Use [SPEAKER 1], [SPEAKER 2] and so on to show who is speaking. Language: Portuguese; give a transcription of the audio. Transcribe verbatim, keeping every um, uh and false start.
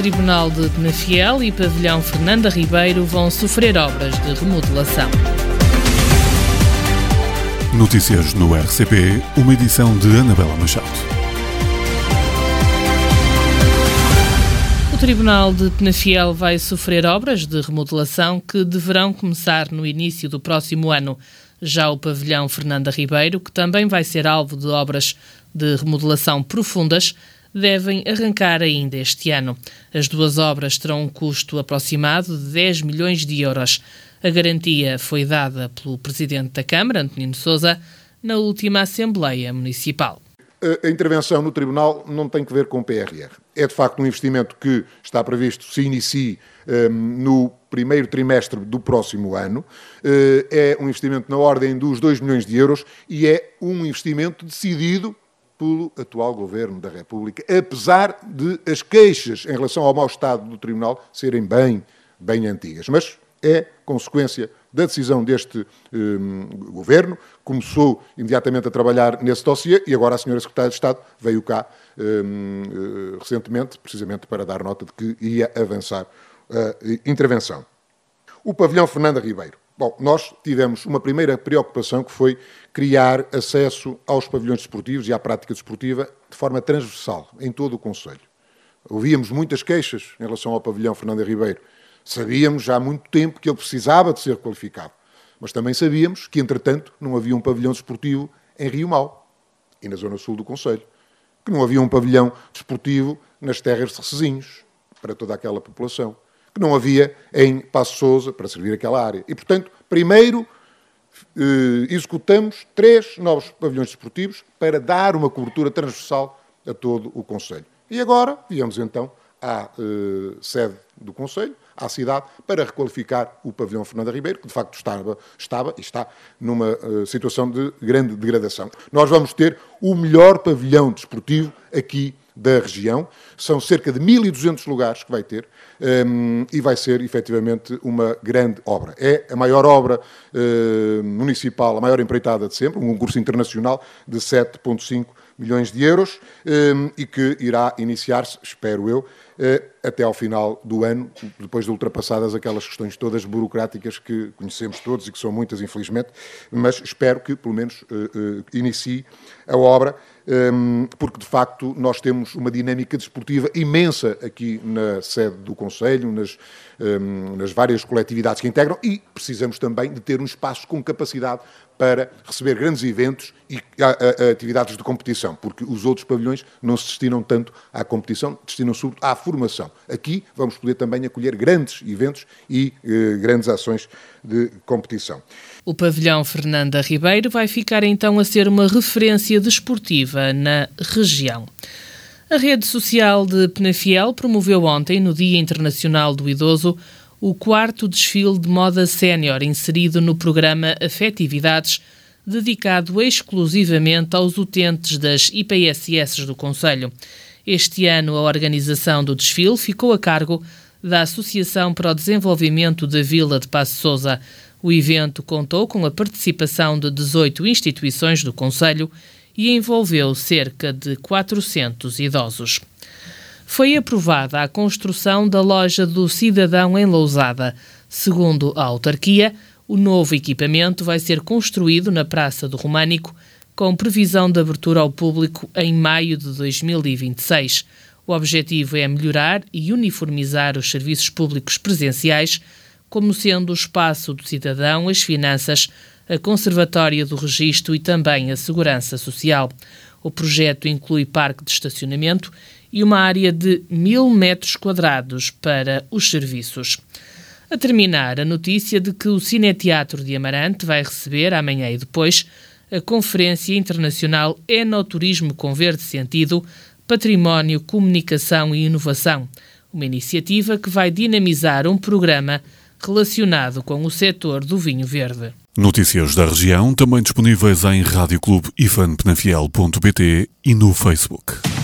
[SPEAKER 1] Tribunal de Penafiel e Pavilhão Fernanda Ribeiro vão sofrer obras de remodelação.
[SPEAKER 2] Notícias no R C P, uma edição de Anabela Machado.
[SPEAKER 1] O Tribunal de Penafiel vai sofrer obras de remodelação que deverão começar no início do próximo ano. Já o Pavilhão Fernanda Ribeiro, que também vai ser alvo de obras de remodelação profundas, devem arrancar ainda este ano. As duas obras terão um custo aproximado de dez milhões de euros. A garantia foi dada pelo Presidente da Câmara, Antonino Sousa, na última Assembleia Municipal.
[SPEAKER 3] A intervenção no Tribunal não tem que ver com o P R R. É, de facto, um investimento que está previsto se inicie um, no primeiro trimestre do próximo ano. Uh, é um investimento na ordem dos dois milhões de euros e é um investimento decidido pelo atual Governo da República, apesar de as queixas em relação ao mau estado do Tribunal serem bem, bem antigas. Mas é consequência da decisão deste um, Governo, começou imediatamente a trabalhar nesse dossiê e agora a senhora Secretária de Estado veio cá um, uh, recentemente, precisamente para dar nota de que ia avançar a uh, intervenção. O Pavilhão Fernanda Ribeiro. Bom, nós tivemos uma primeira preocupação que foi criar acesso aos pavilhões desportivos e à prática desportiva de forma transversal, em todo o concelho. Ouvíamos muitas queixas em relação ao Pavilhão Fernanda Ribeiro. Sabíamos já há muito tempo que ele precisava de ser qualificado, mas também sabíamos que, entretanto, não havia um pavilhão desportivo em Rio Mau e na zona sul do concelho, que não havia um pavilhão desportivo nas terras de Recesinhos, para toda aquela população, que não havia em Paço Sousa para servir aquela área. E, portanto, primeiro eh, executamos três novos pavilhões desportivos para dar uma cobertura transversal a todo o concelho. E agora viemos então à eh, sede do concelho, à cidade, para requalificar o Pavilhão Fernanda Ribeiro, que de facto estava, estava e está numa uh, situação de grande degradação. Nós vamos ter o melhor pavilhão desportivo aqui da região. São cerca de mil e duzentos lugares que vai ter um, e vai ser, efetivamente, uma grande obra. É a maior obra uh, municipal, a maior empreitada de sempre, um concurso internacional de sete vírgula cinco milhões de euros um, e que irá iniciar-se, espero eu, uh, até ao final do ano, depois de ultrapassadas aquelas questões todas burocráticas que conhecemos todos e que são muitas, infelizmente, mas espero que, pelo menos, uh, uh, inicie a obra, um, porque, de facto, nós temos uma dinâmica desportiva imensa aqui na sede do Conselho, nas, um, nas várias coletividades que integram, e precisamos também de ter um espaço com capacidade para receber grandes eventos e a, a, a atividades de competição, porque os outros pavilhões não se destinam tanto à competição, destinam-se sobretudo à formação. Aqui vamos poder também acolher grandes eventos e eh, grandes ações de competição.
[SPEAKER 1] O Pavilhão Fernanda Ribeiro vai ficar então a ser uma referência desportiva na região. A rede social de Penafiel promoveu ontem, no Dia Internacional do Idoso, o quarto desfile de moda sénior inserido no programa Afetividades, dedicado exclusivamente aos utentes das I P S S do concelho. Este ano a organização do desfile ficou a cargo da Associação para o Desenvolvimento da Vila de Paço Sousa. O evento contou com a participação de dezoito instituições do concelho e envolveu cerca de quatrocentos idosos. Foi aprovada a construção da Loja do Cidadão em Lousada. Segundo a autarquia, o novo equipamento vai ser construído na Praça do Românico, com previsão de abertura ao público em maio de dois mil e vinte e seis. O objetivo é melhorar e uniformizar os serviços públicos presenciais, como sendo o espaço do cidadão, as finanças, a conservatória do registro e também a segurança social. O projeto inclui parque de estacionamento e uma área de mil metros quadrados para os serviços. A terminar, a notícia de que o Cineteatro de Amarante vai receber, amanhã e depois, a Conferência Internacional Enoturismo com Verde Sentido, Património, Comunicação e Inovação, uma iniciativa que vai dinamizar um programa relacionado com o setor do vinho verde.
[SPEAKER 2] Notícias da região também disponíveis em rádio clube ifan penafiel ponto pt e no Facebook.